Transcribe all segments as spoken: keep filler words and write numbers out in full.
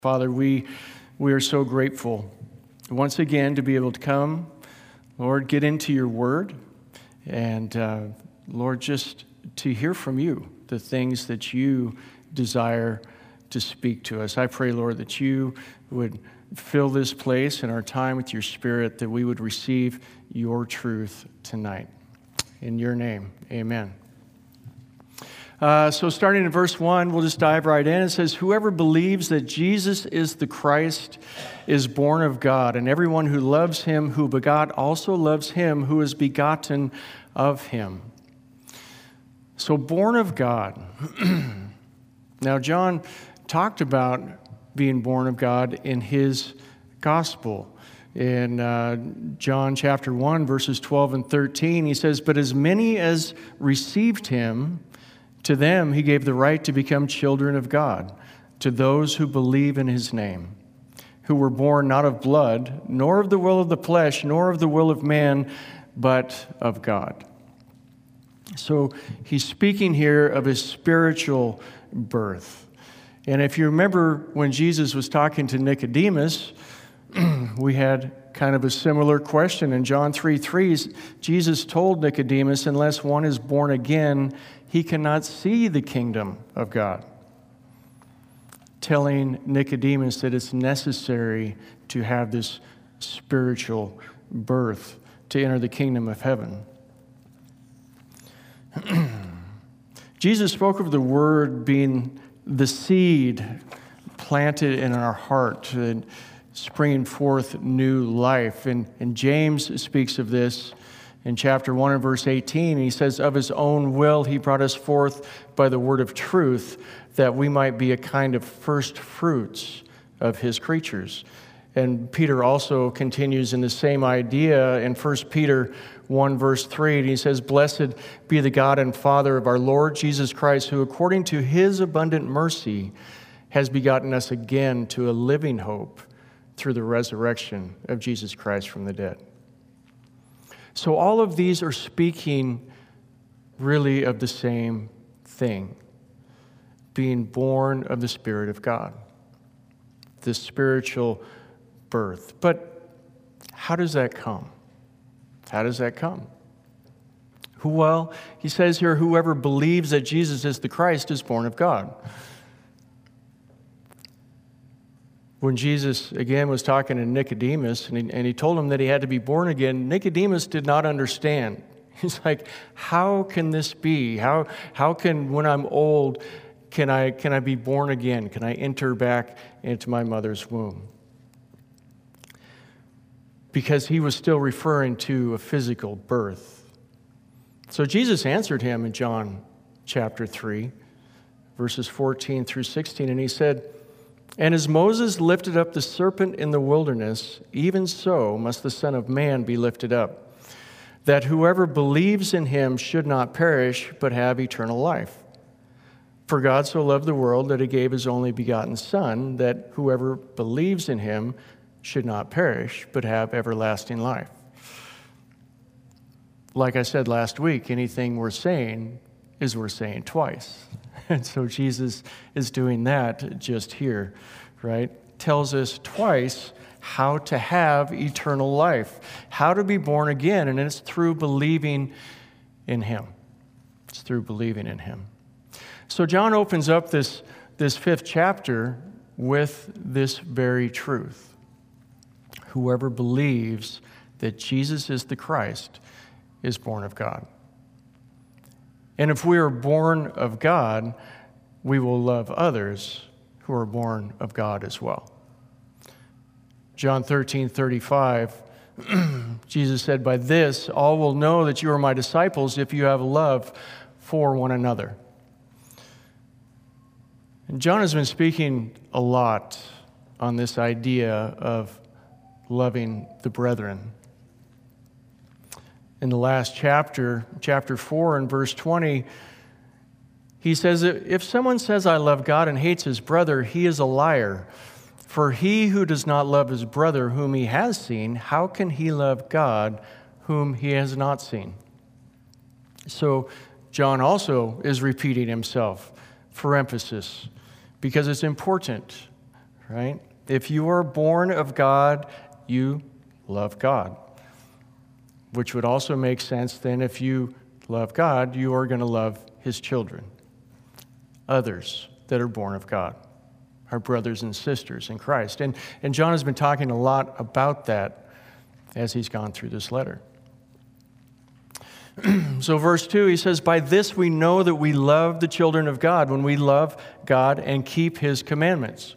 Father, we we are so grateful once again to be able to come, Lord, get into your word, and uh, Lord, just to hear from you the things that you desire to speak to us. I pray, Lord, that you would fill this place and our time with your Spirit, that we would receive your truth tonight. In your name, amen. Uh, so starting in verse one, we'll just dive right in. It says, "Whoever believes that Jesus is the Christ is born of God, and everyone who loves him who begot also loves him who is begotten of him." So born of God. Now, John talked about being born of God in his gospel. In uh, John chapter one, verses twelve and thirteen, he says, "But as many as received him, to them he gave the right to become children of God, to those who believe in his name, who were born not of blood, nor of the will of the flesh, nor of the will of man, but of God." So he's speaking here of his spiritual birth. And if you remember when Jesus was talking to Nicodemus, we had kind of a similar question. In John three three, Jesus told Nicodemus, unless one is born again, he cannot see the kingdom of God, telling Nicodemus that it's necessary to have this spiritual birth to enter the kingdom of heaven. Jesus spoke of the word being the seed planted in our heart and springing forth new life. And, and James speaks of this in chapter one and verse eighteen. He says, "Of his own will he brought us forth by the word of truth, that we might be a kind of first fruits of his creatures." And Peter also continues in the same idea in First Peter one verse three, and he says, "Blessed be the God and Father of our Lord Jesus Christ, who according to his abundant mercy has begotten us again to a living hope through the resurrection of Jesus Christ from the dead." So all of these are speaking really of the same thing, being born of the Spirit of God, the spiritual birth. But how does that come? How does that come? Well, he says here, whoever believes that Jesus is the Christ is born of God. When Jesus, again, was talking to Nicodemus, and he, and he told him that he had to be born again, Nicodemus did not understand. He's like, how can this be? How, how can, when I'm old, can I, can I be born again? Can I enter back into my mother's womb? Because he was still referring to a physical birth. So Jesus answered him in John chapter three, verses fourteen through sixteen, and he said, "And as Moses lifted up the serpent in the wilderness, even so must the Son of Man be lifted up, that whoever believes in him should not perish, but have eternal life. For God so loved the world that he gave his only begotten Son, that whoever believes in him should not perish, but have everlasting life." Like I said last week, anything we're saying is we're saying twice. And so Jesus is doing that just here, right? Tells us twice how to have eternal life, how to be born again, and it's through believing in him. It's through believing in him. So John opens up this, this fifth chapter with this very truth. Whoever believes that Jesus is the Christ is born of God. And if we are born of God, we will love others who are born of God as well. John thirteen thirty-five, Jesus said, "By this all will know that you are my disciples if you have love for one another." And John has been speaking a lot on this idea of loving the brethren. In the last chapter, chapter four and verse twenty, he says, "If someone says, 'I love God,' and hates his brother, he is a liar. For he who does not love his brother whom he has seen, how can he love God whom he has not seen?" So John also is repeating himself for emphasis, because it's important, right? If you are born of God, you love God, which would also make sense then if you love God, you are going to love his children, others that are born of God, our brothers and sisters in Christ. And, and John has been talking a lot about that as he's gone through this letter. So verse two, he says, by this we know that we love the children of God, when we love God and keep his commandments.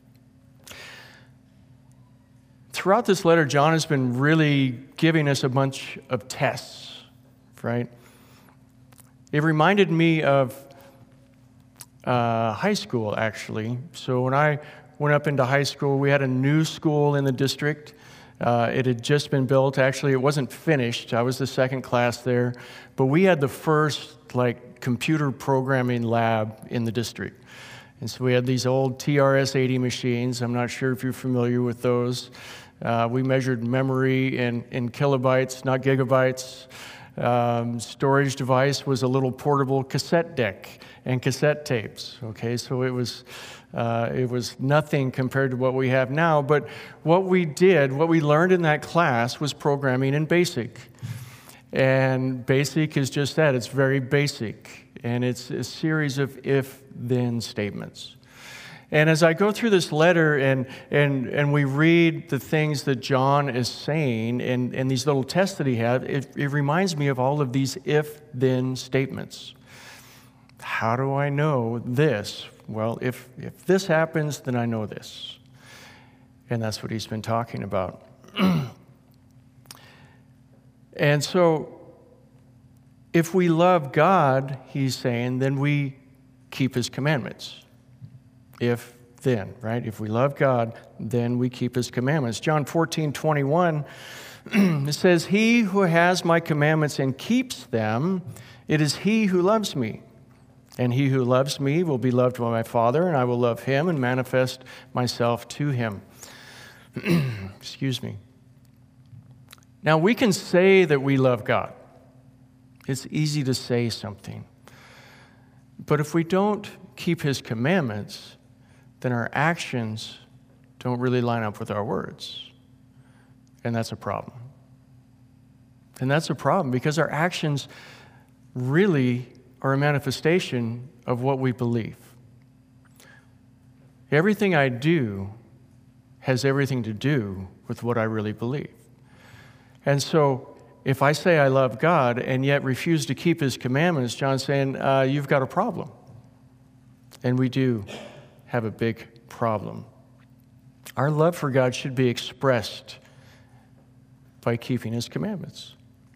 Throughout this letter, John has been really giving us a bunch of tests, right? It reminded me of uh, high school, actually. So when I went up into high school, we had a new school in the district. Uh, it had just been built. Actually, it wasn't finished. I was the second class there. But we had the first, like, computer programming lab in the district. And so we had these old T R S eighty machines. I'm not sure if you're familiar with those. Uh, we measured memory in, in kilobytes, not gigabytes. Um, storage device was a little portable cassette deck and cassette tapes. Okay, so it was uh, it was nothing compared to what we have now. But what we did, what we learned in that class, was programming in BASIC. And BASIC is just that. It's very basic, and it's a series of if-then statements. And as I go through this letter and and and we read the things that John is saying and, and these little tests that he had, it, it reminds me of all of these if-then statements. How do I know this? Well, if, if this happens, then I know this. And that's what he's been talking about. And so if we love God, he's saying, then we keep his commandments. If then, right? If we love God, then we keep his commandments. John fourteen twenty-one, it says, he who has my commandments and keeps them, it is he who loves me. And he who loves me will be loved by my Father, and I will love him and manifest myself to him. Excuse me. Now, we can say that we love God. It's easy to say something. But if we don't keep his commandments, then our actions don't really line up with our words. And that's a problem. And that's a problem because our actions really are a manifestation of what we believe. Everything I do has everything to do with what I really believe. And so if I say I love God and yet refuse to keep his commandments, John's saying, uh, you've got a problem. And we do have a big problem. Our love for God should be expressed by keeping his commandments.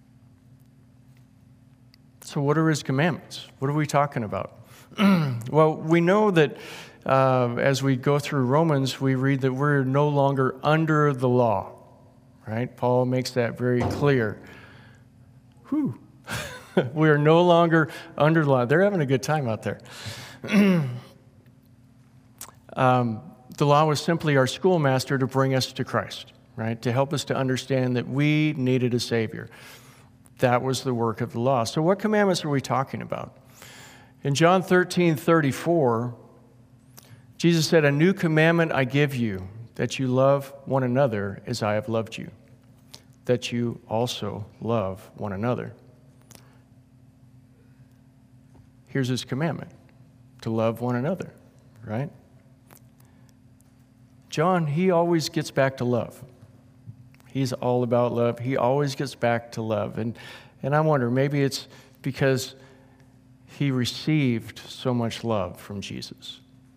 So what are his commandments? What are we talking about? Well, we know that uh, as we go through Romans, we read that we're no longer under the law, right? Paul makes that very clear. Whew. We are no longer under the law. They're having a good time out there. Um, the law was simply our schoolmaster to bring us to Christ, right? To help us to understand that we needed a Savior. That was the work of the law. So what commandments are we talking about? In John thirteen thirty-four, Jesus said, a new commandment I give you, that you love one another as I have loved you, that you also love one another. Here's his commandment, to love one another, right? John, he always gets back to love. He's all about love. He always gets back to love. And, and I wonder, maybe it's because he received so much love from Jesus.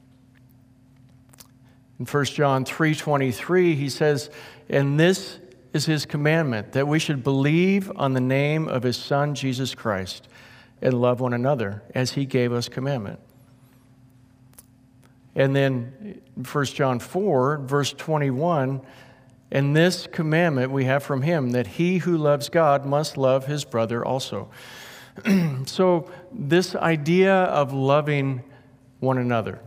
In First John three twenty-three, he says, and this is his commandment, that we should believe on the name of his Son, Jesus Christ, and love one another as he gave us commandment. And then First John four, verse twenty-one, and this commandment we have from him, that he who loves God must love his brother also. So this idea of loving one another,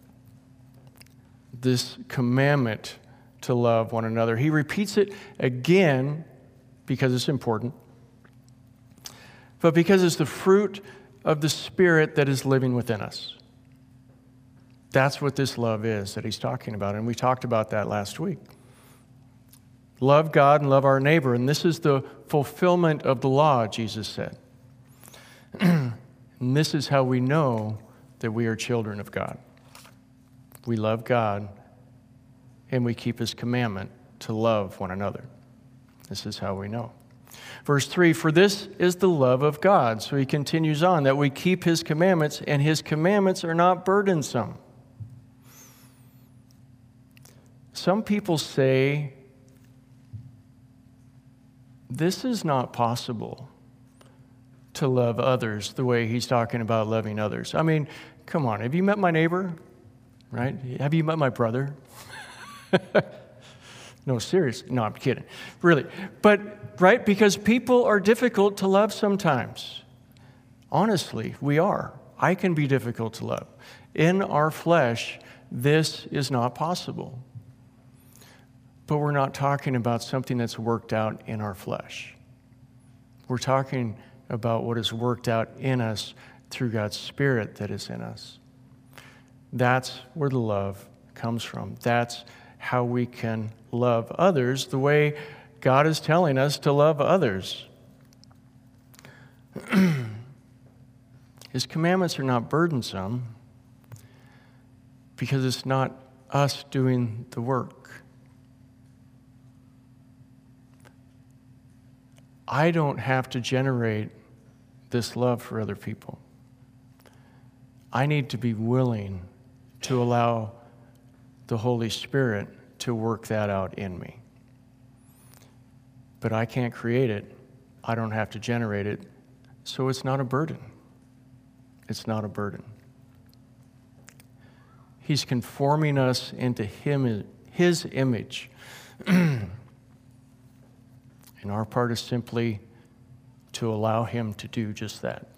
this commandment to love one another, he repeats it again because it's important, but because it's the fruit of the Spirit that is living within us. That's what this love is that he's talking about, and we talked about that last week. Love God and love our neighbor, and this is the fulfillment of the law, Jesus said. And this is how we know that we are children of God. We love God, and we keep his commandment to love one another. This is how we know. Verse three, for this is the love of God. So he continues on, that we keep his commandments, and his commandments are not burdensome. Some people say, this is not possible to love others the way he's talking about loving others. I mean, come on, have you met my neighbor? Right? Have you met my brother? No, seriously. No, I'm kidding. Really. But, right, because people are difficult to love sometimes. Honestly, we are. I can be difficult to love. In our flesh, this is not possible. But we're not talking about something that's worked out in our flesh. We're talking about what is worked out in us through God's Spirit that is in us. That's where the love comes from. That's how we can love others the way God is telling us to love others. His commandments are not burdensome because it's not us doing the work. I don't have to generate this love for other people. I need to be willing to allow the Holy Spirit to work that out in me. But I can't create it. I don't have to generate it. So it's not a burden. It's not a burden. He's conforming us into him, his image. And our part is simply to allow him to do just that.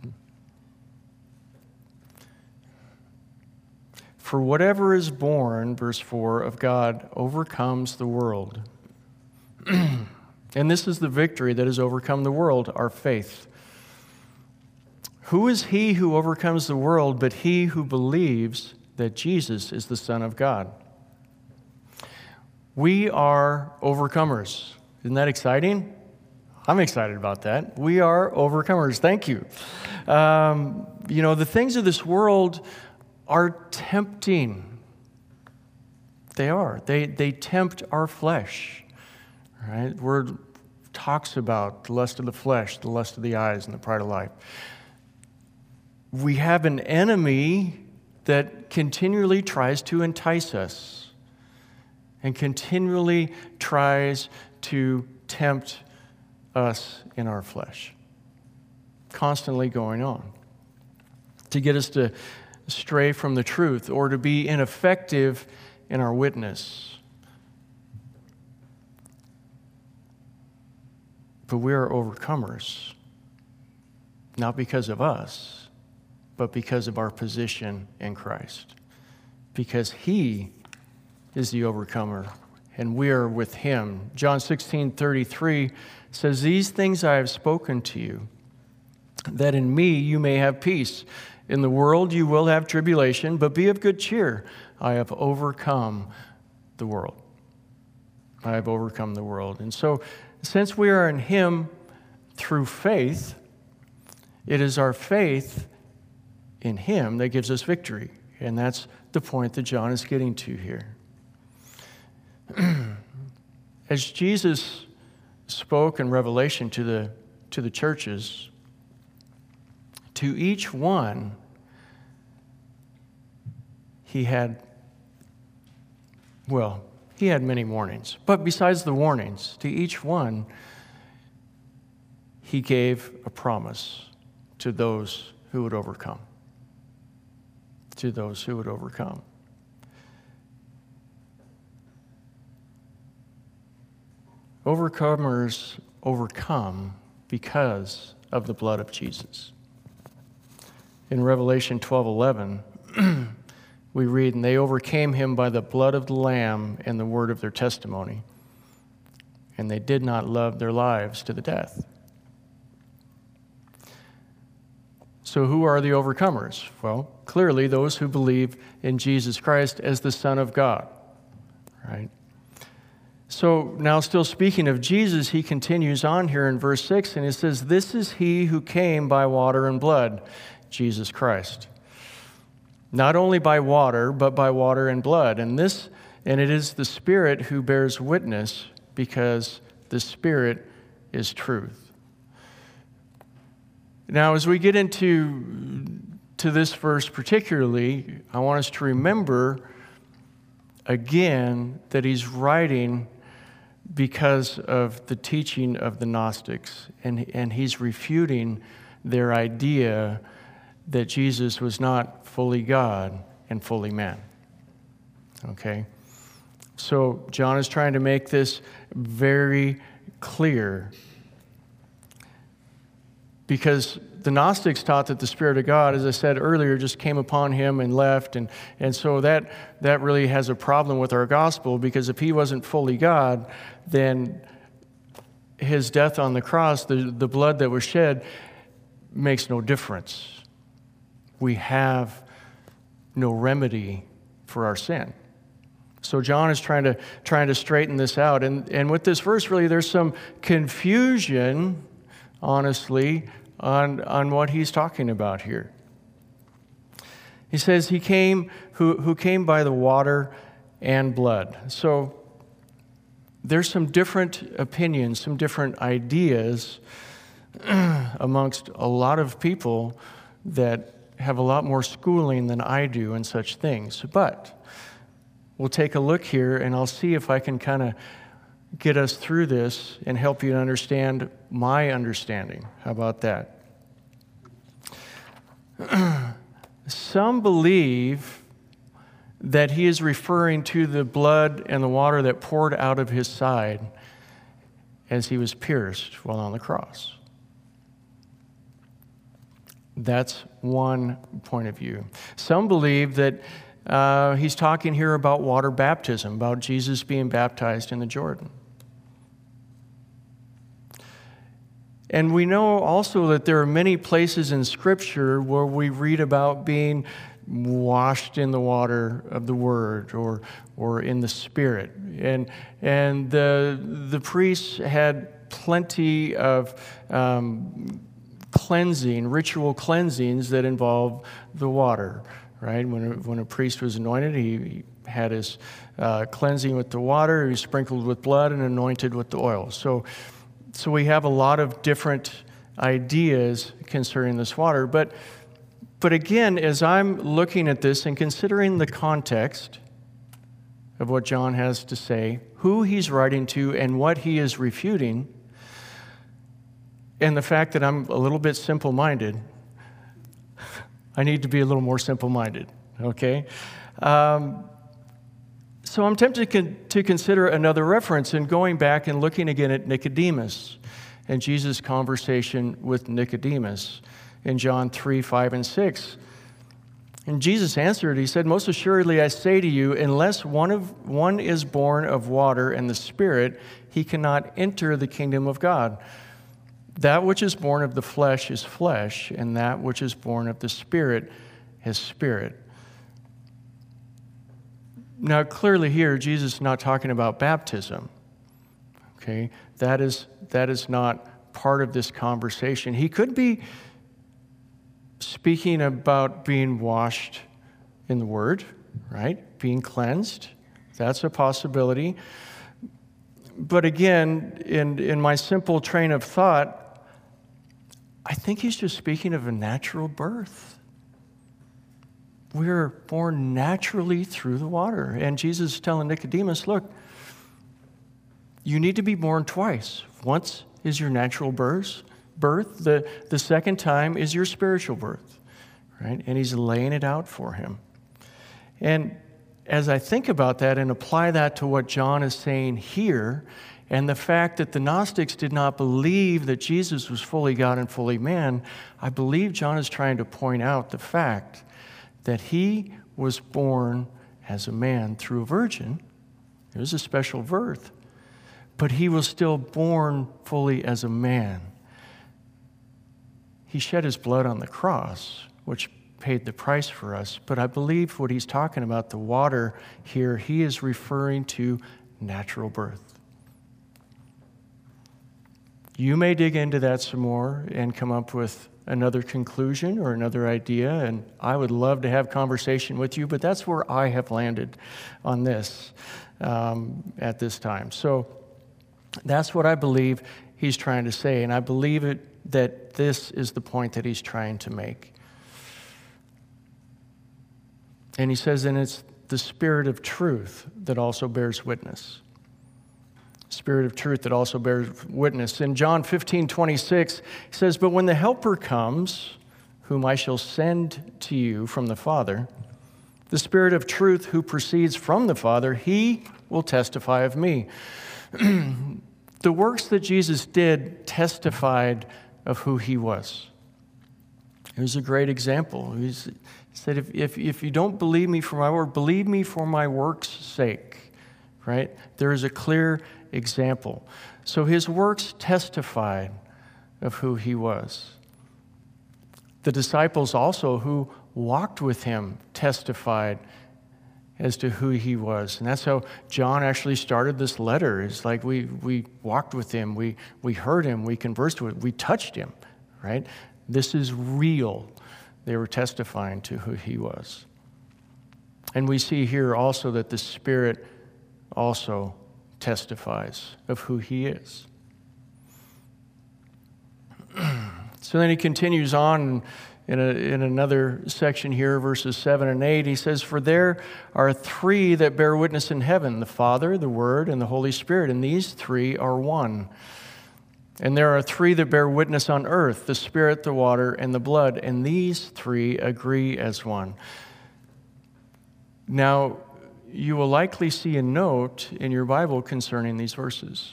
For whatever is born, verse four, of God overcomes the world. And this is the victory that has overcome the world, our faith. Who is he who overcomes the world but he who believes that Jesus is the Son of God? We are overcomers. Isn't that exciting? I'm excited about that. We are overcomers. Thank you. Um, you know, the things of this world are tempting. They are. They, they tempt our flesh. Right? The word talks about the lust of the flesh, the lust of the eyes, and the pride of life. We have an enemy that continually tries to entice us and continually tries to tempt us in our flesh. Constantly going on to get us to stray from the truth or to be ineffective in our witness. But we are overcomers, not because of us, but because of our position in Christ. Because he is the overcomer, and we are with him. John sixteen thirty-three says, "These things I have spoken to you, that in me you may have peace. In the world you will have tribulation, but be of good cheer. I have overcome the world." I have overcome the world. And so, since we are in him through faith, it is our faith in him that gives us victory. And that's the point that John is getting to here. As Jesus spoke in Revelation to the, to the churches, to each one, he had, well, he had many warnings. But besides the warnings, to each one, he gave a promise to those who would overcome. To those who would overcome. Overcomers overcome because of the blood of Jesus. In Revelation twelve eleven, we read, "And they overcame him by the blood of the Lamb and the word of their testimony, and they did not love their lives to the death." So who are the overcomers? Well, clearly those who believe in Jesus Christ as the Son of God, right? So now still speaking of Jesus, he continues on here in verse six, and he says, "This is he who came by water and blood, Jesus Christ." Not only by water, but by water and blood. And this, and it is the Spirit who bears witness, because the Spirit is truth. Now, as we get into to this verse particularly, I want us to remember again that he's writing because of the teaching of the Gnostics, and, and he's refuting their idea that Jesus was not fully God and fully man. Okay? So John is trying to make this very clear, because the Gnostics taught that the Spirit of God, as I said earlier, just came upon him and left, and, and so that, that really has a problem with our gospel, because if he wasn't fully God, then his death on the cross, the, the blood that was shed, makes no difference. We have no remedy for our sin. So John is trying to trying to straighten this out. And, and with this verse, really, there's some confusion, honestly, on, on what he's talking about here. He says he came who, who came by the water and blood. So there's some different opinions, some different ideas amongst a lot of people that have a lot more schooling than I do in such things. But we'll take a look here, and I'll see if I can kind of get us through this and help you to understand my understanding. How about that? Some believe that he is referring to the blood and the water that poured out of his side as he was pierced while on the cross. That's one point of view. Some believe that uh, he's talking here about water baptism, about Jesus being baptized in the Jordan. And we know also that there are many places in Scripture where we read about being washed in the water of the Word or or in the Spirit. And and the the priests had plenty of um, cleansing, ritual cleansings that involve the water, right? When a, when a priest was anointed, he, he had his uh, cleansing with the water, he was sprinkled with blood and anointed with the oil. So, so we have a lot of different ideas concerning this water. But, but again, as I'm looking at this and considering the context of what John has to say, who he's writing to and what he is refuting, and the fact that I'm a little bit simple-minded, I need to be a little more simple-minded, okay? Um, so I'm tempted con- to consider another reference in going back and looking again at Nicodemus and Jesus' conversation with Nicodemus in John three, five, and six. And Jesus answered, he said, "Most assuredly I say to you, unless one of one is born of water and the Spirit, he cannot enter the kingdom of God. That which is born of the flesh is flesh, and that which is born of the Spirit is spirit." Now, clearly here, Jesus is not talking about baptism. Okay? That is, that is not part of this conversation. He could be speaking about being washed in the Word, right? Being cleansed. That's a possibility. But again, in, in my simple train of thought, I think he's just speaking of a natural birth. We're born naturally through the water. And Jesus is telling Nicodemus, look, you need to be born twice. Once is your natural birth. Birth. The, the second time is your spiritual birth. Right? And he's laying it out for him. And as I think about that and apply that to what John is saying here, and the fact that the Gnostics did not believe that Jesus was fully God and fully man, I believe John is trying to point out the fact that he was born as a man through a virgin. It was a special birth. But he was still born fully as a man. he shed his blood on the cross, which paid the price for us. But I believe what he's talking about, the water here, he is referring to natural birth. You may dig into that some more and come up with another conclusion or another idea, and I would love to have conversation with you, but that's where I have landed on this um, at this time. So that's what I believe he's trying to say, and I believe it that this is the point that he's trying to make. And he says, and it's the Spirit of truth that also bears witness. Spirit of truth that also bears witness. In John fifteen twenty-six, he says, but when the Helper comes, whom I shall send to you from the Father, the Spirit of truth who proceeds from the Father, he will testify of me. The works that Jesus did testified of who he was. It was a great example. He said, if, if, if you don't believe me for my word, believe me for my work's sake, right? There is a clear example. So his works testified of who he was. The disciples also who walked with him testified as to who he was. And that's how John actually started this letter. It's like we we walked with him, we we heard him, we conversed with him, we touched him, right? This is real. They were testifying to who he was. And we see here also that the Spirit also testifies of who he is. So then he continues on in, a, in another section here, verses seven and eight. He says, for there are three that bear witness in heaven, the Father, the Word, and the Holy Spirit, and these three are one. And there are three that bear witness on earth, the Spirit, the water, and the blood, and these three agree as one. Now, you will likely see a note in your Bible concerning these verses.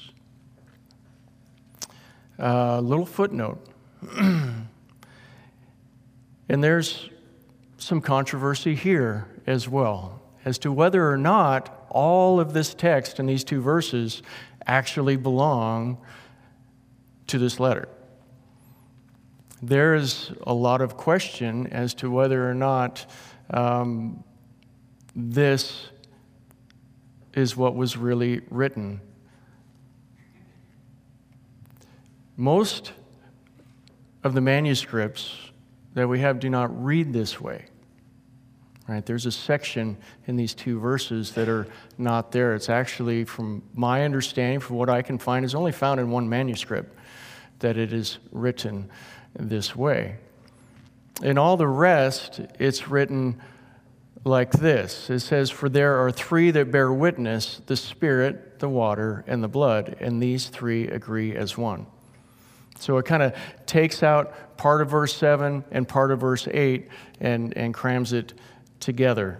A little footnote. And there's some controversy here as well as to whether or not all of this text in these two verses actually belong to this letter. There is a lot of question as to whether or not um, this is what was really written. Most of the manuscripts that we have do not read this way. Right? There's a section in these two verses that are not there. It's actually, from my understanding, from what I can find, is only found in one manuscript that it is written this way. In all the rest, it's written like this. It says, for there are three that bear witness, the Spirit, the water, and the blood, and these three agree as one. So it kind of takes out part of verse seven and part of verse eight and, and crams it together.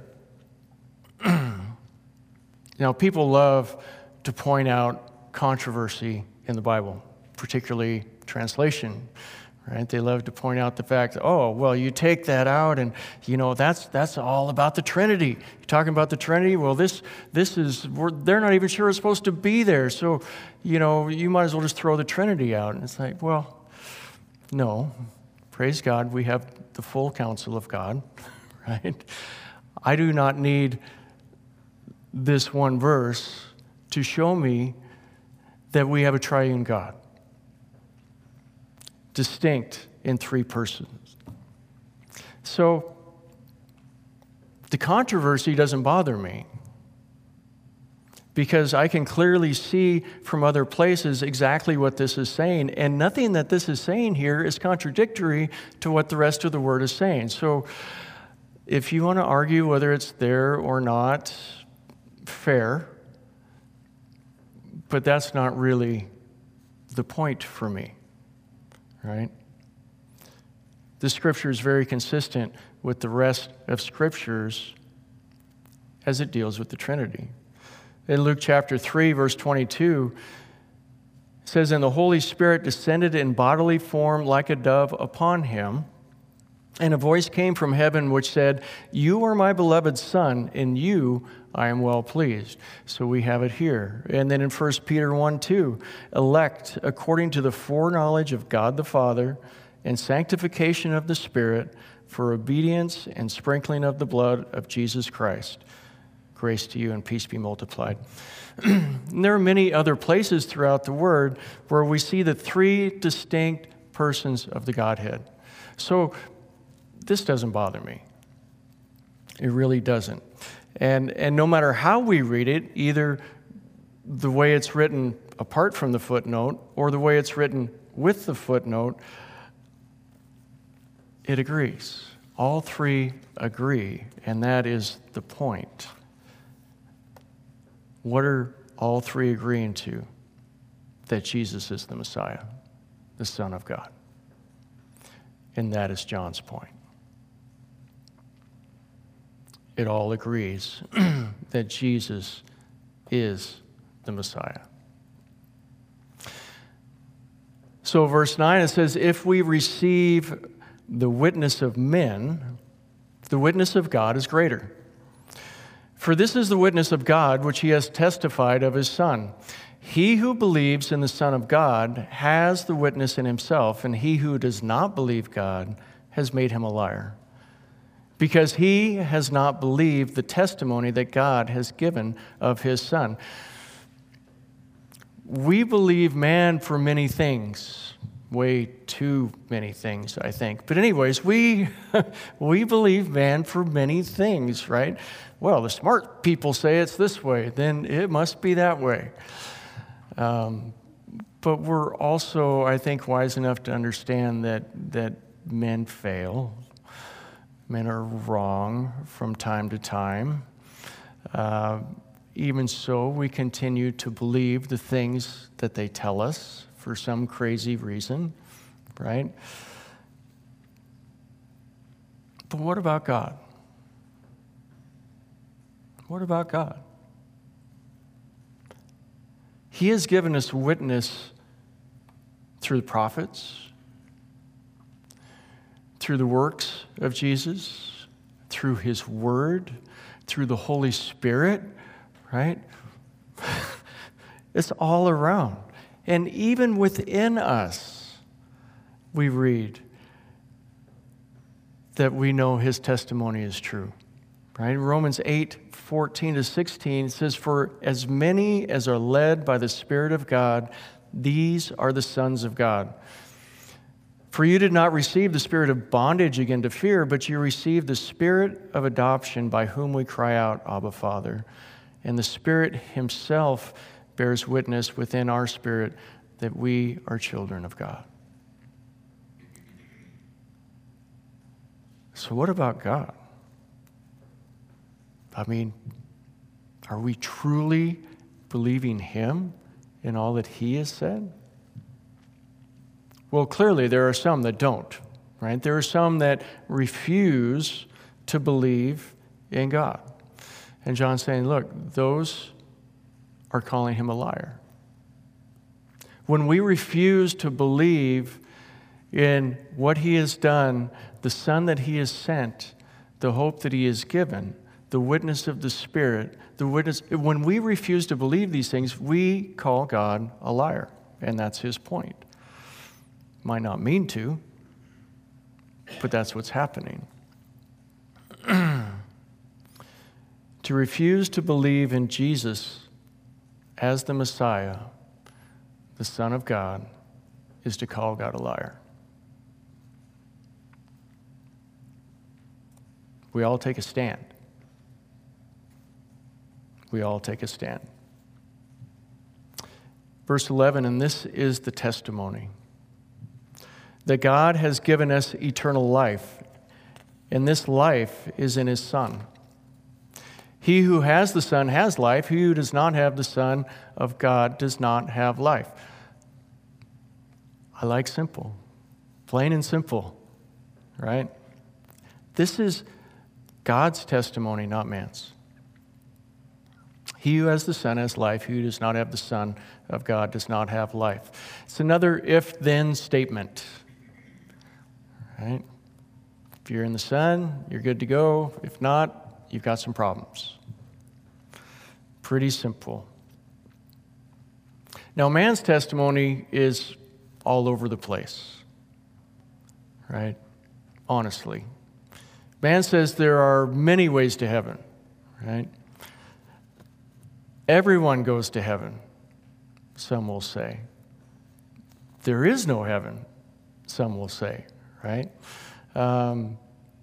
Now, people love to point out controversy in the Bible, particularly translation, right? They love to point out the fact that, oh, well, you take that out and, you know, that's that's all about the Trinity. You're talking about the Trinity? Well, this this is, we're, they're not even sure it's supposed to be there. So, you know, you might as well just throw the Trinity out. And it's like, well, no. Praise God, we have the full counsel of God, right? I do not need this one verse to show me that we have a triune God, distinct in three persons. So the controversy doesn't bother me because I can clearly see from other places exactly what this is saying, and nothing that this is saying here is contradictory to what the rest of the Word is saying. So if you want to argue whether it's there or not, fair, but that's not really the point for me. Right? The Scripture is very consistent with the rest of Scriptures as it deals with the Trinity. In Luke chapter three, verse twenty-two, it says, and the Holy Spirit descended in bodily form like a dove upon him, and a voice came from heaven which said, you are my beloved Son, in you I am well pleased. So we have it here. And then in First Peter one two, elect according to the foreknowledge of God the Father and sanctification of the Spirit for obedience and sprinkling of the blood of Jesus Christ. Grace to you and peace be multiplied. And there are many other places throughout the Word where we see the three distinct persons of the Godhead. So this doesn't bother me. It really doesn't. And, and no matter how we read it, either the way it's written apart from the footnote or the way it's written with the footnote, it agrees. All three agree, and that is the point. What are all three agreeing to? That Jesus is the Messiah, the Son of God. And that is John's point. It all agrees that Jesus is the Messiah. So verse nine, it says, if we receive the witness of men, the witness of God is greater. For this is the witness of God which he has testified of his Son. He who believes in the Son of God has the witness in himself, and he who does not believe God has made him a liar, because he has not believed the testimony that God has given of his Son. We believe man for many things, way too many things, I think. But anyways, we we believe man for many things, right? Well, the smart people say it's this way, then it must be that way. Um, but we're also, I think, wise enough to understand that that men fail. Men are wrong from time to time. Uh, even so, we continue to believe the things that they tell us for some crazy reason, right? But what about God? What about God? He has given us witness through the prophets, through the works of Jesus, through his word, through the Holy Spirit, right? It's all around. And even within us, we read that we know his testimony is true, right? Romans eight, fourteen to sixteen says, for as many as are led by the Spirit of God, these are the sons of God. For you did not receive the spirit of bondage again to fear, but you received the Spirit of adoption by whom we cry out, Abba, Father. And the Spirit himself bears witness within our spirit that we are children of God. So what about God? I mean, are we truly believing him in all that he has said? Well, clearly there are some that don't, right? There are some that refuse to believe in God. And John's saying, look, those are calling him a liar. When we refuse to believe in what he has done, the Son that he has sent, the hope that he has given, the witness of the Spirit, the witness, when we refuse to believe these things, we call God a liar. And that's his point. Might not mean to, but that's what's happening. To refuse to believe in Jesus as the Messiah, the Son of God, is to call God a liar. We all take a stand. We all take a stand. Verse eleven, and this is the testimony, that God has given us eternal life, and this life is in his Son. He who has the Son has life. He who does not have the Son of God does not have life. I like simple. Plain and simple, right? This is God's testimony, not man's. He who has the Son has life. He who does not have the Son of God does not have life. It's another if-then statement, right? If you're in the Son, you're good to go. If not, you've got some problems. Pretty simple. Now, man's testimony is all over the place. right? Honestly. Man says there are many ways to heaven, right? Everyone goes to heaven, some will say. There is no heaven, some will say, right? Um,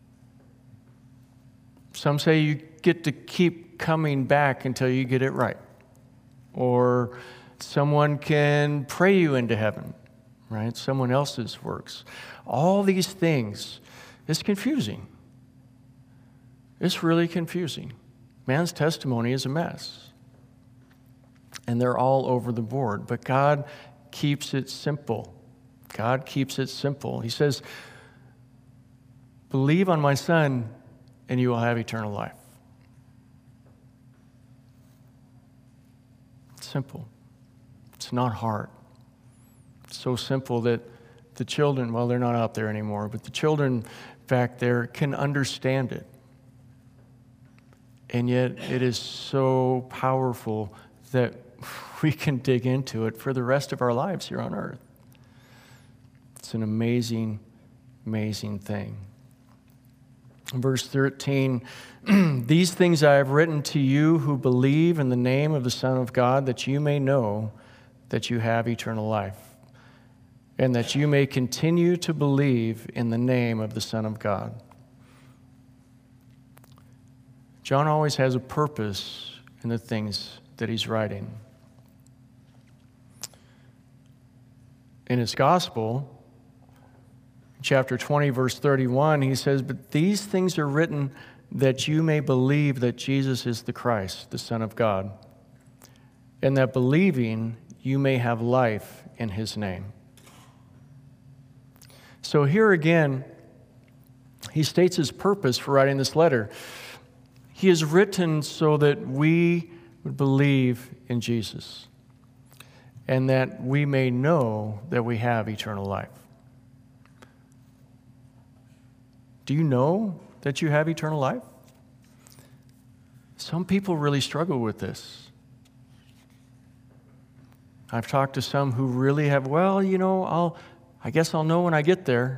some say you get to keep coming back until you get it right. Or someone can pray you into heaven, right? Someone else's works. All these things, it's confusing. It's really confusing. Man's testimony is a mess. And they're all over the board. But God keeps it simple. God keeps it simple. He says, believe on my Son, and you will have eternal life. It's simple. It's not hard. It's so simple that the children, well, they're not out there anymore, but the children back there can understand it. And yet it is so powerful that we can dig into it for the rest of our lives here on earth. It's an amazing, amazing thing. Verse thirteen, these things I have written to you who believe in the name of the Son of God, that you may know that you have eternal life, and that you may continue to believe in the name of the Son of God. John always has a purpose in the things that he's writing. In his gospel, chapter twenty, verse thirty-one, he says, but these things are written that you may believe that Jesus is the Christ, the Son of God, and that believing you may have life in his name. So here again, he states his purpose for writing this letter. He is written so that we would believe in Jesus and that we may know that we have eternal life. Do you know that you have eternal life? Some people really struggle with this. I've talked to some who really have, well, you know, I'll, I guess I'll know when I get there.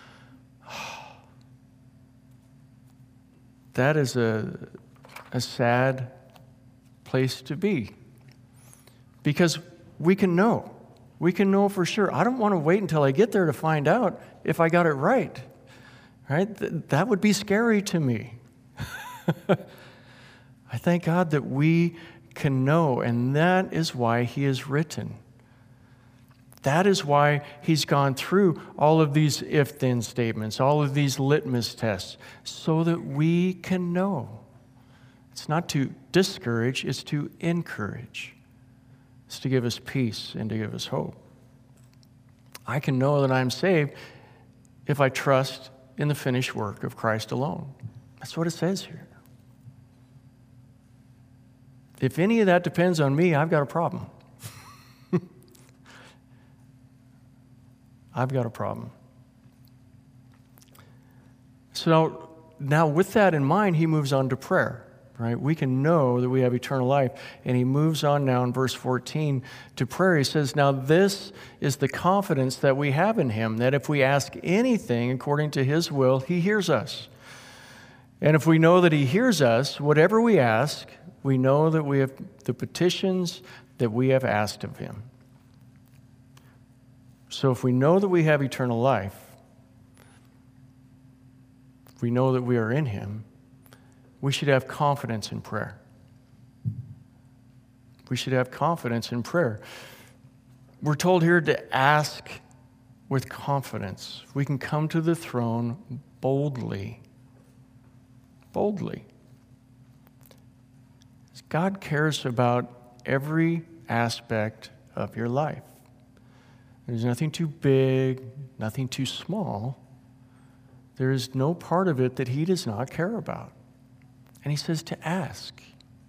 That is a, a sad place to be. Because we can know. We can know for sure. I don't want to wait until I get there to find out if I got it right. Right? Th- that would be scary to me. I thank God that we can know, and that is why he is written. That is why he's gone through all of these if-then statements, all of these litmus tests, so that we can know. It's not to discourage, it's to encourage. It's to give us peace and to give us hope. I can know that I'm saved if I trust in the finished work of Christ alone. That's what it says here. If any of that depends on me, I've got a problem. I've got a problem. So now, now with that in mind, he moves on to prayer, right? We can know that we have eternal life. And he moves on now in verse fourteen to prayer. He says, now this is the confidence that we have in him, that if we ask anything according to his will, he hears us. And if we know that he hears us, whatever we ask, we know that we have the petitions that we have asked of him. So if we know that we have eternal life, if we know that we are in him, we should have confidence in prayer. We should have confidence in prayer. We're told here to ask with confidence. We can come to the throne boldly. Boldly. God cares about every aspect of your life. There's nothing too big, nothing too small. There is no part of it that he does not care about. And he says to ask.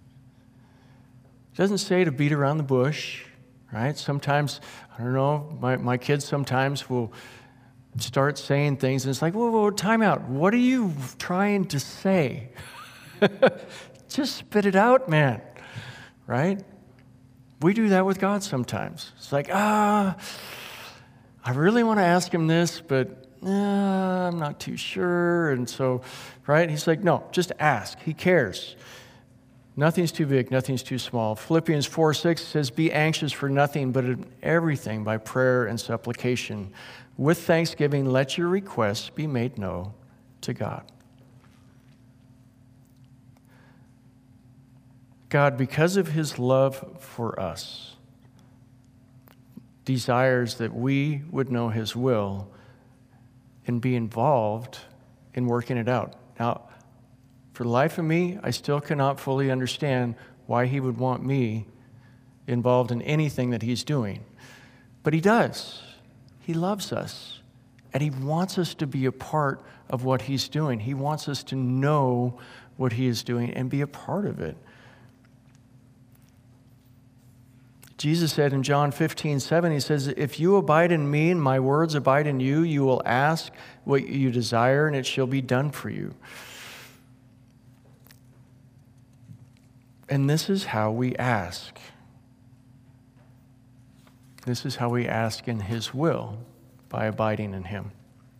It doesn't say to beat around the bush, right? Sometimes, I don't know, my, my kids sometimes will start saying things, and it's like, whoa, whoa, time out. What are you trying to say? Just spit it out, man, right? We do that with God sometimes. It's like, ah, I really want to ask him this, but nah, I'm not too sure. And so, right? He's like, no, just ask. He cares. Nothing's too big, nothing's too small. Philippians four six says, be anxious for nothing, but in everything by prayer and supplication. With thanksgiving, let your requests be made known to God. God, because of his love for us, desires that we would know his will and be involved in working it out. Now, for the life of me, I still cannot fully understand why he would want me involved in anything that he's doing. But he does. He loves us. And he wants us to be a part of what he's doing. He wants us to know what he is doing and be a part of it. Jesus said in John fifteen seven, he says, if you abide in me and my words abide in you, you will ask what you desire and it shall be done for you. And this is how we ask. This is how we ask in his will, by abiding in him.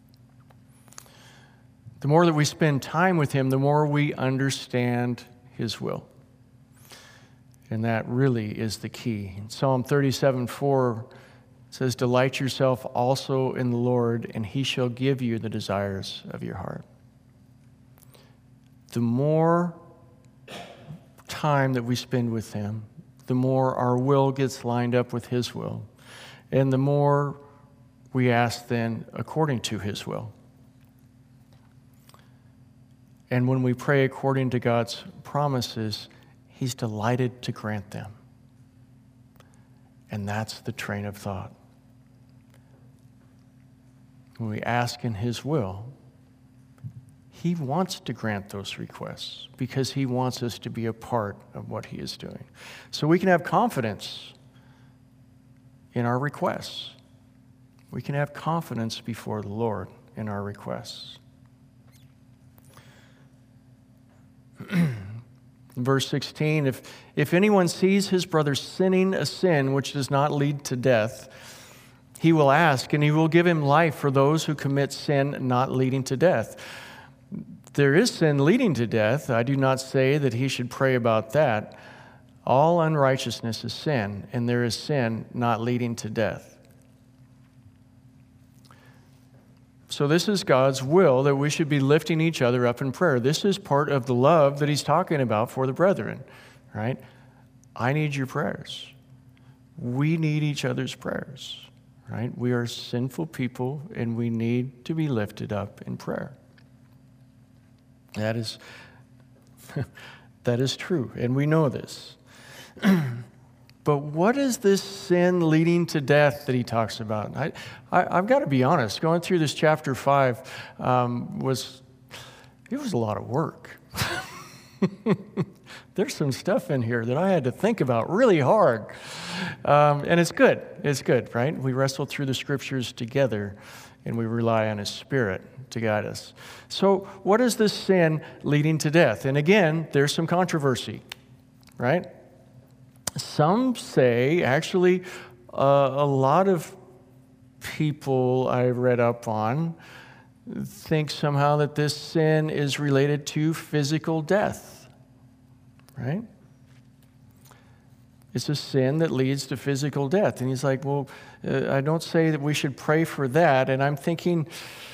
The more that we spend time with him, the more we understand his will. And that really is the key. In Psalm thirty-seven four says, delight yourself also in the Lord, and he shall give you the desires of your heart. The more time that we spend with him, the more our will gets lined up with his will, and the more we ask then according to his will. And when we pray according to God's promises, he's delighted to grant them. And that's the train of thought. When we ask in his will, he wants to grant those requests because he wants us to be a part of what he is doing. So we can have confidence in our requests. We can have confidence before the Lord in our requests. Verse sixteen, if, if anyone sees his brother sinning a sin which does not lead to death, he will ask, and he will give him life for those who commit sin not leading to death. There is sin leading to death. I do not say that he should pray about that. All unrighteousness is sin, and there is sin not leading to death. So this is God's will, that we should be lifting each other up in prayer. This is part of the love that he's talking about for the brethren, right? I need your prayers. We need each other's prayers, right? We are sinful people, and we need to be lifted up in prayer. That is, that is true, and we know this. But what is this sin leading to death that he talks about? I, I, I've got to be honest. Going through this chapter five um, was, it was a lot of work. There's some stuff in here that I had to think about really hard. Um, and it's good. It's good, right? We wrestle through the scriptures together, and we rely on his Spirit to guide us. So what is this sin leading to death? And again, there's some controversy, right? Some say, actually, uh, a lot of people I read up on think somehow that this sin is related to physical death, right? It's a sin that leads to physical death. And he's like, well, uh, I don't say that we should pray for that. And I'm thinking,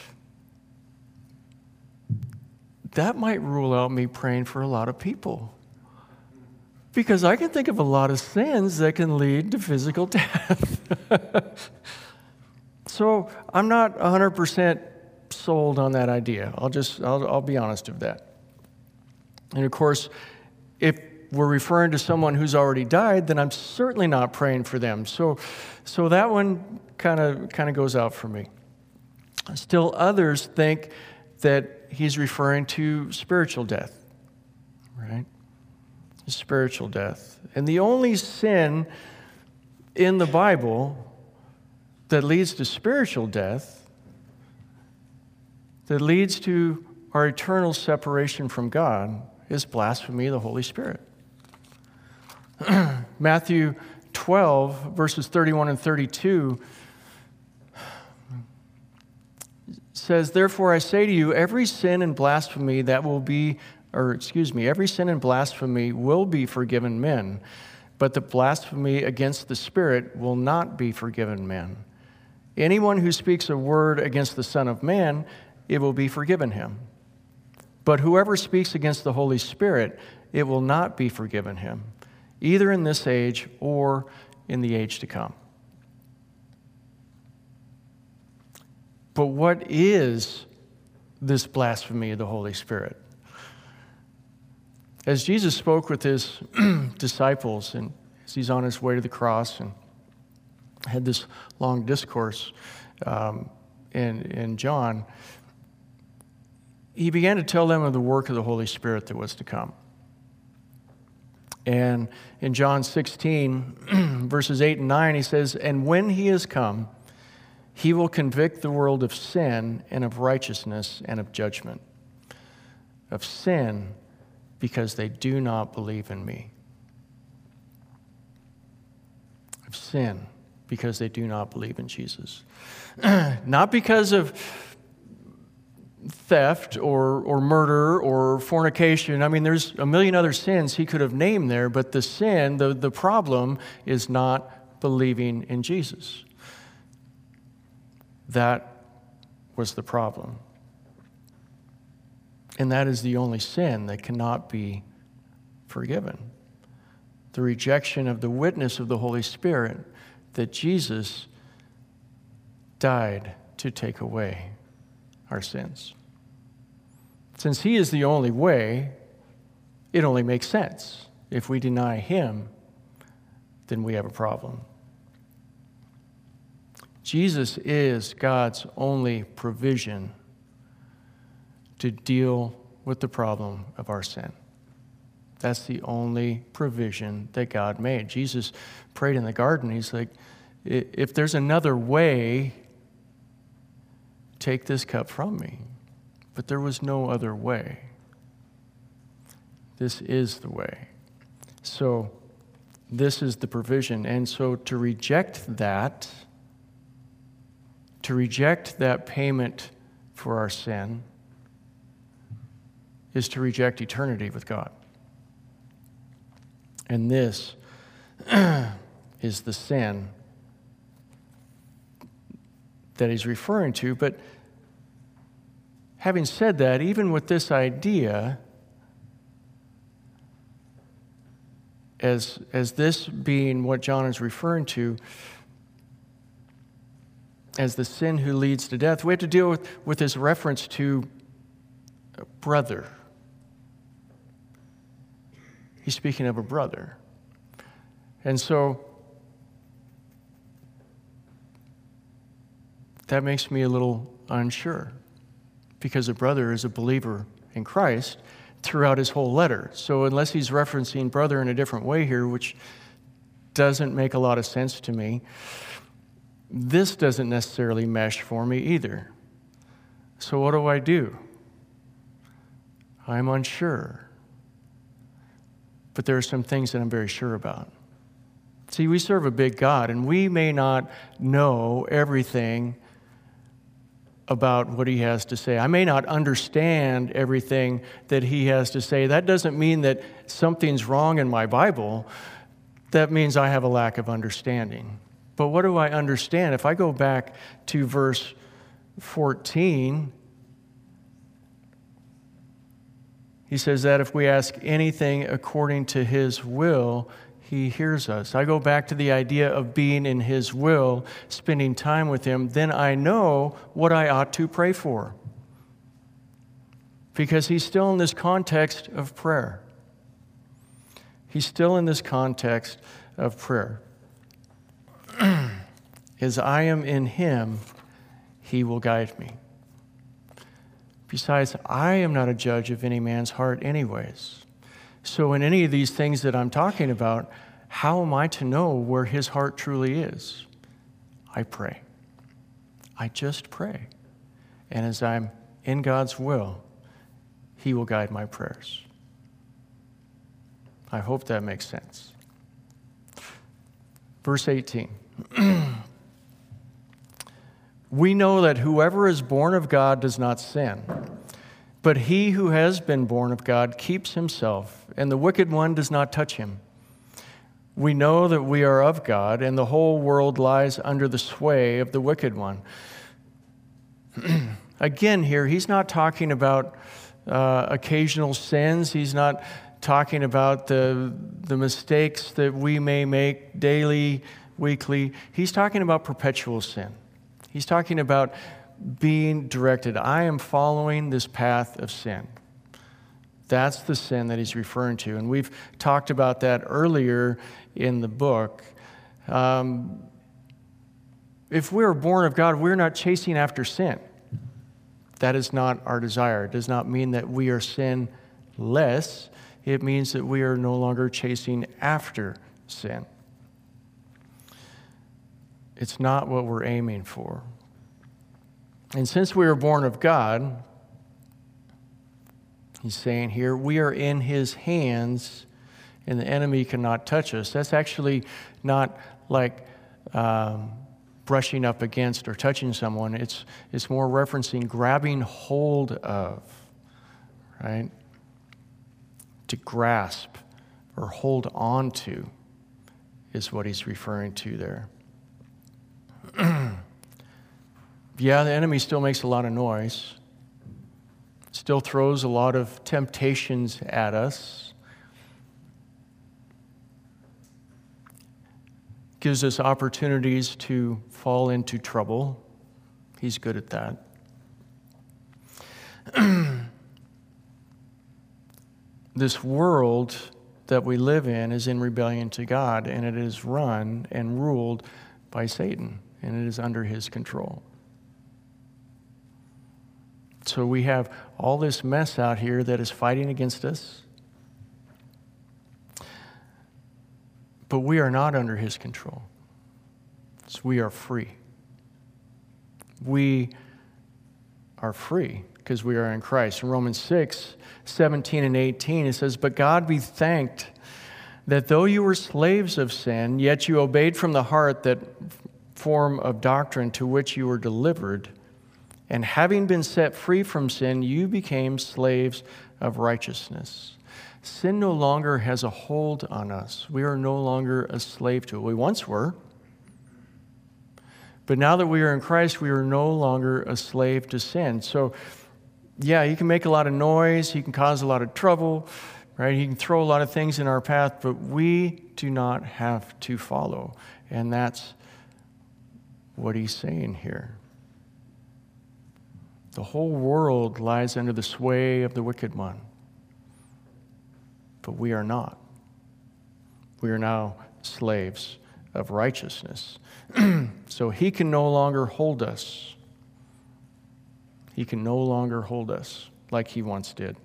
that might rule out me praying for a lot of people. Because I can think of a lot of sins that can lead to physical death. So I'm not one hundred percent sold on that idea. I'll just, I'll, I'll be honest with that. And of course, if we're referring to someone who's already died, then I'm certainly not praying for them. So, so that one kind of kind of goes out for me. Still others think that he's referring to spiritual death, right? Spiritual death. And the only sin in the Bible that leads to spiritual death, that leads to our eternal separation from God, is blasphemy of the Holy Spirit. Matthew twelve, verses thirty-one and thirty-two says, therefore I say to you, every sin and blasphemy that will be, or excuse me, every sin and blasphemy will be forgiven men, but the blasphemy against the Spirit will not be forgiven men. Anyone who speaks a word against the Son of Man, it will be forgiven him. But whoever speaks against the Holy Spirit, it will not be forgiven him, either in this age or in the age to come. But what is this blasphemy of the Holy Spirit? As Jesus spoke with his disciples, and as he's on his way to the cross and had this long discourse um, in, in John, he began to tell them of the work of the Holy Spirit that was to come. And in John sixteen, verses eight and nine, he says, and when he has come, he will convict the world of sin and of righteousness and of judgment. Of sin, because they do not believe in me. Of sin, because they do not believe in Jesus. Not because of theft or, or murder or fornication. I mean, there's a million other sins he could have named there, but the sin, the, the problem is not believing in Jesus. That was the problem. And that is the only sin that cannot be forgiven. The rejection of the witness of the Holy Spirit that Jesus died to take away our sins. Since he is the only way, it only makes sense. If we deny him, then we have a problem. Jesus is God's only provision to deal with the problem of our sin. That's the only provision that God made. Jesus prayed in the garden. He's like, if there's another way, take this cup from me. But there was no other way. This is the way. So this is the provision. And so to reject that, to reject that payment for our sin, is to reject eternity with God. And this is the sin that he's referring to. But having said that, even with this idea, as, as this being what John is referring to, as the sin who leads to death, we have to deal with, with this reference to a brother. He's speaking of a brother. And so that makes me a little unsure, because a brother is a believer in Christ throughout his whole letter. So unless he's referencing brother in a different way here, which doesn't make a lot of sense to me, this doesn't necessarily mesh for me either. So what do I do? I'm unsure. But there are some things that I'm very sure about. See, we serve a big God, and we may not know everything about what he has to say. I may not understand everything that he has to say. That doesn't mean that something's wrong in my Bible. That means I have a lack of understanding. But what do I understand? If I go back to verse fourteen, he says that if we ask anything according to his will, he hears us. I go back to the idea of being in his will, spending time with him, then I know what I ought to pray for. Because he's still in this context of prayer. He's still in this context of prayer. As I am in him, he will guide me. Besides, I am not a judge of any man's heart anyways. So in any of these things that I'm talking about, how am I to know where his heart truly is? I pray. I just pray. And as I'm in God's will, he will guide my prayers. I hope that makes sense. Verse eighteen. We know that whoever is born of God does not sin. But he who has been born of God keeps himself, and the wicked one does not touch him. We know that we are of God, and the whole world lies under the sway of the wicked one. Again, here, he's not talking about uh, occasional sins. He's not talking about the, the mistakes that we may make daily, weekly. He's talking about perpetual sin. He's talking about being directed. I am following this path of sin. That's the sin that he's referring to. And we've talked about that earlier in the book. Um, if we're born of God, we're not chasing after sin. That is not our desire. It does not mean that we are sinless. It means that we are no longer chasing after sin. It's not what we're aiming for. And since we are born of God, he's saying here, we are in his hands and the enemy cannot touch us. That's actually not like um, brushing up against or touching someone. It's, it's more referencing grabbing hold of, right? To grasp or hold on to is what he's referring to there. Yeah, the enemy still makes a lot of noise, still throws a lot of temptations at us, gives us opportunities to fall into trouble. He's good at that. This world that we live in is in rebellion to God, and it is run and ruled by Satan, and it is under his control. So we have all this mess out here that is fighting against us, but we are not under his control. So we are free. We are free because we are in Christ. In Romans six, seventeen and eighteen, it says, "But God be thanked that though you were slaves of sin, yet you obeyed from the heart that form of doctrine to which you were delivered. And having been set free from sin, you became slaves of righteousness." Sin no longer has a hold on us. We are no longer a slave to it. We once were. But now that we are in Christ, we are no longer a slave to sin. So, yeah, he can make a lot of noise. He can cause a lot of trouble, right? He can throw a lot of things in our path, but we do not have to follow. And that's what he's saying here. The whole world lies under the sway of the wicked one. But we are not. We are now slaves of righteousness. So he can no longer hold us. He can no longer hold us like he once did.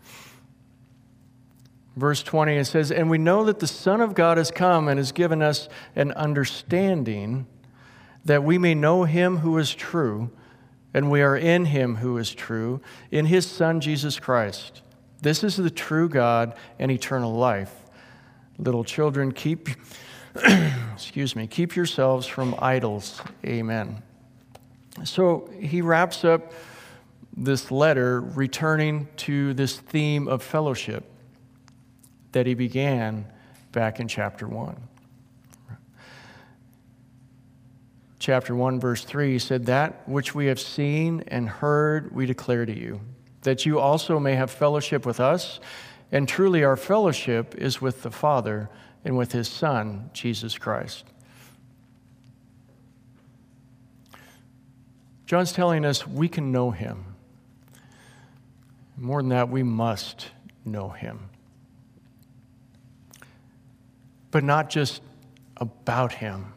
Verse twenty, it says, "And we know that the Son of God has come and has given us an understanding that we may know him who is true, and we are in him who is true, in his Son, Jesus Christ. This is the true God and eternal life. Little children, keep, excuse me, keep yourselves from idols. Amen." So he wraps up this letter returning to this theme of fellowship that he began back in chapter one. Chapter one, verse three, he said, "That which we have seen and heard we declare to you, that you also may have fellowship with us. And truly our fellowship is with the Father and with his Son, Jesus Christ." John's telling us we can know him. More than that, we must know him. But not just about him.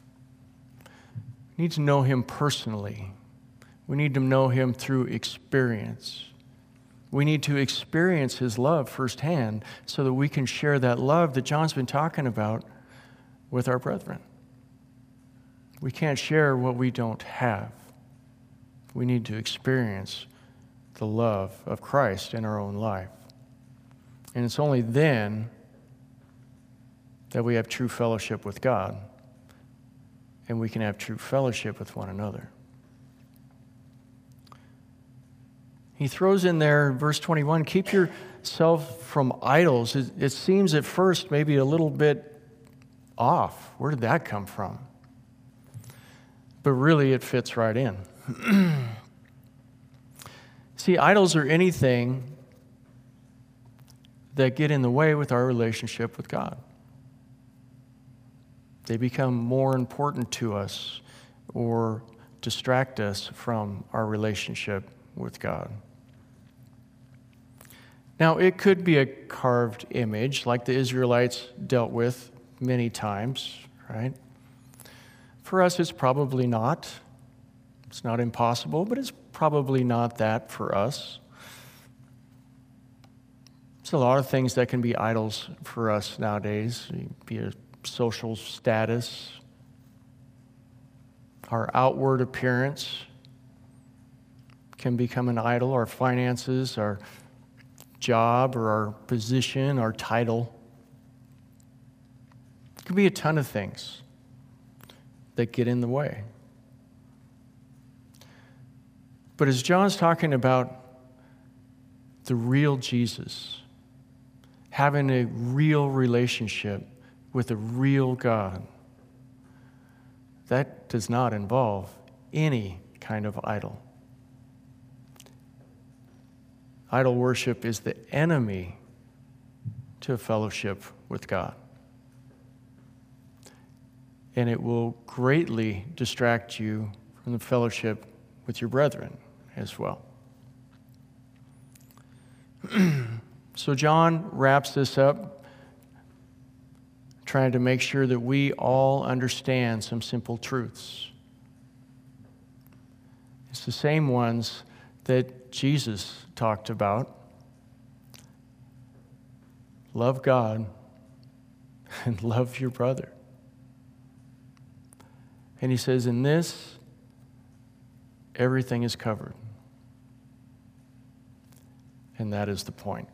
We need to know him personally. We need to know him through experience. We need to experience his love firsthand so that we can share that love that John's been talking about with our brethren. We can't share what we don't have. We need to experience the love of Christ in our own life. And it's only then that we have true fellowship with God, and we can have true fellowship with one another. He throws in there, verse twenty-one, keep yourself from idols. It, it seems at first maybe a little bit off. Where did that come from? But really, it fits right in. See, idols are anything that get in the way with our relationship with God. They become more important to us or distract us from our relationship with God. Now, it could be a carved image like the Israelites dealt with many times, right? For us, it's probably not. It's not impossible, but it's probably not that for us. There's a lot of things that can be idols for us nowadays. Be a social status, our outward appearance can become an idol, our finances, our job or our position, our title. It could be a ton of things that get in the way. But as John's talking about the real Jesus, having a real relationship with a real God, that does not involve any kind of idol. Idol worship is the enemy to a fellowship with God. And it will greatly distract you from the fellowship with your brethren as well. So John wraps this up, trying to make sure that we all understand some simple truths. It's the same ones that Jesus talked about. Love God and love your brother. And he says, in this, everything is covered. And that is the point.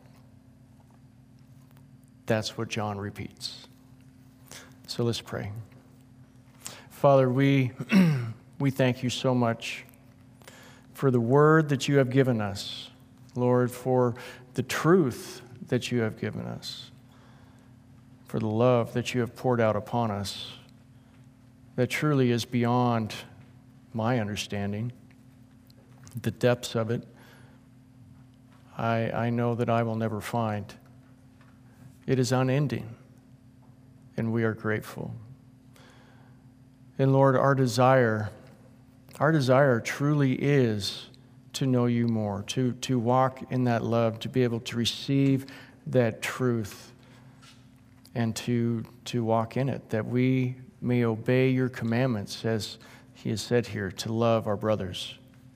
That's what John repeats. So let's pray. Father, we, we thank you so much for the word that you have given us, Lord, for the truth that you have given us, for the love that you have poured out upon us that truly is beyond my understanding, the depths of it. I, I know that I will never find. It is unending, and we are grateful. And Lord, our desire, our desire truly is to know you more, to, to walk in that love, to be able to receive that truth, and to, to walk in it, that we may obey your commandments, as he has said here, to love our brothers.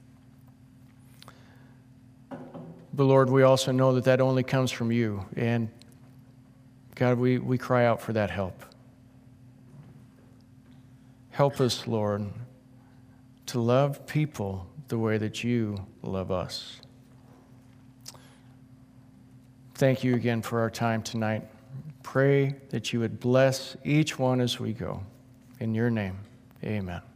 But Lord, we also know that that only comes from you. And God, we, we cry out for that help. Help us, Lord, to love people the way that you love us. Thank you again for our time tonight. Pray that you would bless each one as we go. In your name, amen.